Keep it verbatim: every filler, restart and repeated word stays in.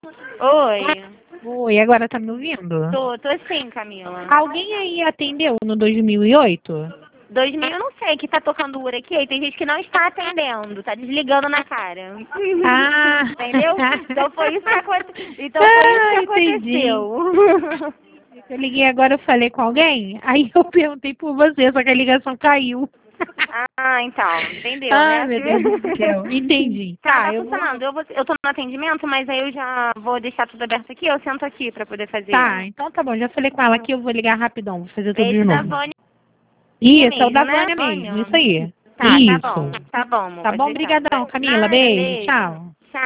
Oi. Oi, agora tá me ouvindo? Tô, tô sim, Camila. Alguém aí atendeu no dois mil e oito? dois mil, eu não sei, que tá tocando Ura aqui, aí tem gente que não está atendendo, tá desligando na cara. Ah! Entendeu? Então foi isso que, aconte... então foi isso que Ah, entendi. aconteceu. Eu liguei agora, eu falei com alguém, aí eu perguntei por você, só que a ligação caiu. Ah, então, entendeu, Ai, né? meu Deus do céu. Entendi. Tá, Tá, tá eu vou... funcionando. Eu, vou, eu tô no atendimento, mas aí eu já vou deixar tudo aberto aqui, eu sento aqui pra poder fazer. Tá, então tá bom. Já falei com ela aqui, eu vou ligar rapidão, vou fazer tudo de Esse da novo. Vânia Isso, é o mesmo, da né? Vânia mesmo, Vânia? isso aí. Tá, tá Isso. bom. Tá bom, amor, Tá pode bom? deixar. Obrigadão, Camila. Nada, Beijo. beijo. Tchau.